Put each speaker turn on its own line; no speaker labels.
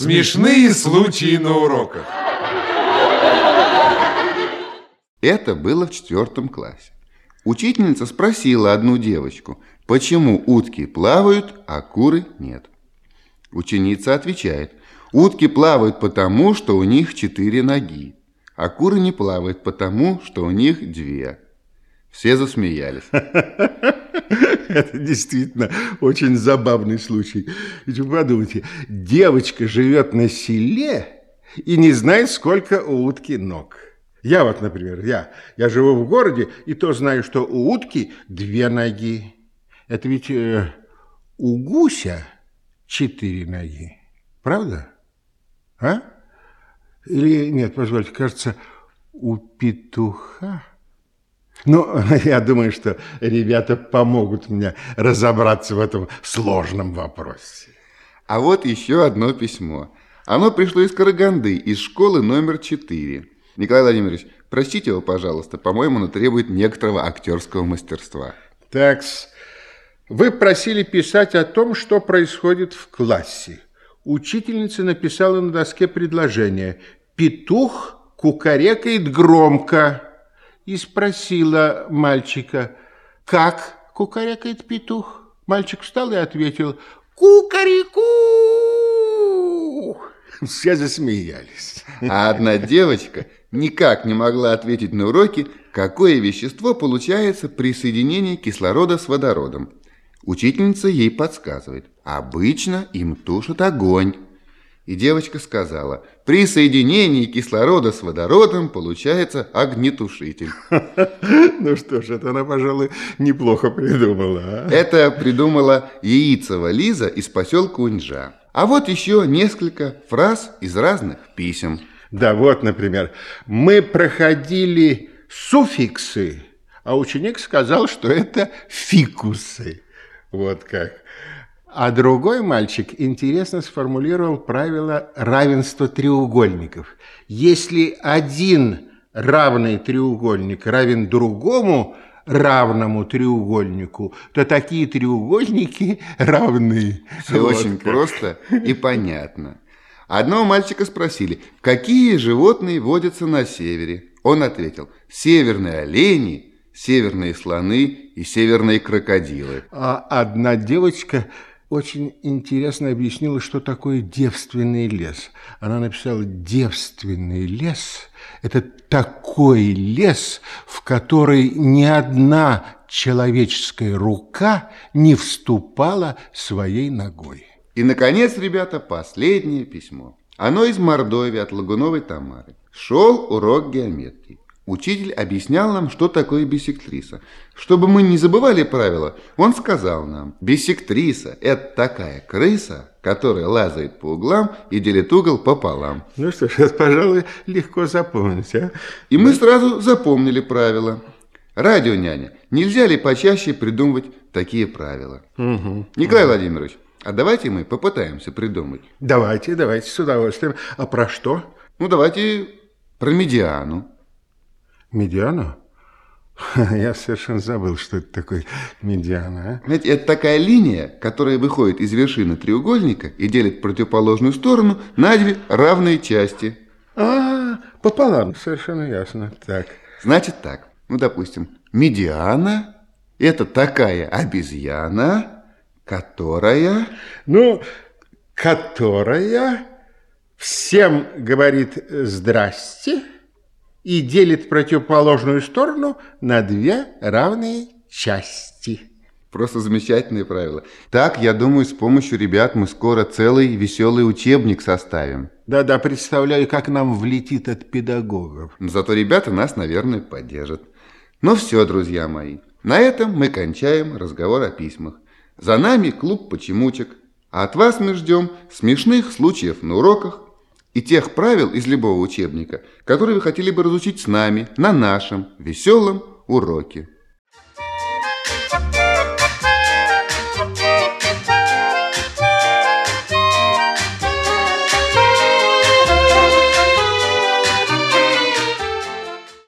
Смешные случаи на уроках.
Это было в 4 классе. Учительница спросила одну девочку, почему утки плавают, а куры нет. Ученица отвечает: утки плавают потому, что у них 4 ноги, а куры не плавают потому, что у них 2. Все засмеялись.
Это действительно очень забавный случай. Ведь вы подумайте, девочка живет на селе и не знает, сколько у утки ног. Я вот, например, я живу в городе, и то знаю, что у утки 2 ноги. Это ведь у гуся 4 ноги. Правда? А? Или нет, позвольте, кажется, у петуха... Ну, я думаю, что ребята помогут мне разобраться в этом сложном вопросе.
А вот еще одно письмо. Оно пришло из Караганды, из школы номер 4. Николай Владимирович, прочтите его, пожалуйста. По-моему, оно требует некоторого актерского мастерства.
Так-с. Вы просили писать о том, что происходит в классе. Учительница написала на доске предложение: «Петух кукарекает громко». И спросила мальчика: как кукарекает петух? Мальчик встал и ответил: кукареку. Все засмеялись.
А одна девочка никак не могла ответить на уроке, какое вещество получается при соединении кислорода с водородом. Учительница ей подсказывает: обычно им тушат огонь. И девочка сказала: при соединении кислорода с водородом получается огнетушитель.
Ну что ж, это она, пожалуй, неплохо придумала.
Это придумала Яицева Лиза из поселка Уньжа. А вот еще несколько фраз из разных писем.
Да, вот, например: мы проходили суффиксы, а ученик сказал, что это фикусы. Вот как. А другой мальчик интересно сформулировал правило равенства треугольников. Если один равный треугольник равен другому равному треугольнику, то такие треугольники равны.
Все вот очень как. Просто и понятно. Одного мальчика спросили: какие животные водятся на севере? Он ответил: северные олени, северные слоны и северные крокодилы.
А одна девочка очень интересно объяснила, что такое девственный лес. Она написала: девственный лес – это такой лес, в который ни одна человеческая рука не вступала своей ногой.
И, наконец, ребята, последнее письмо. Оно из Мордовии от Лагуновой Тамары. Шел урок геометрии. Учитель объяснял нам, что такое биссектриса. Чтобы мы не забывали правила, он сказал нам: биссектриса – это такая крыса, которая лазает по углам и делит угол пополам.
Ну что ж, это, пожалуй, легко запомнить, а?
И мы сразу запомнили правила. Радио, няня, нельзя ли почаще придумывать такие правила? Николай Владимирович, а давайте мы попытаемся придумать.
Давайте, с удовольствием. А про что?
Ну, давайте про медиану.
Медиана? Я совершенно забыл, что это такое медиана.
Знаете, это такая линия, которая выходит из вершины треугольника и делит противоположную сторону на 2 равные части.
Пополам, совершенно ясно. Так.
Значит так, ну, допустим, медиана – это такая обезьяна, которая
всем говорит «здрасте» и делит противоположную сторону на 2 равные части.
Просто замечательные правила. Так, я думаю, с помощью ребят мы скоро целый веселый учебник составим.
Да, представляю, как нам влетит от педагогов.
Но зато ребята нас, наверное, поддержат. Ну все, друзья мои, на этом мы кончаем разговор о письмах. За нами клуб почемучек, а от вас мы ждем смешных случаев на уроках и тех правил из любого учебника, которые вы хотели бы разучить с нами на нашем веселом уроке.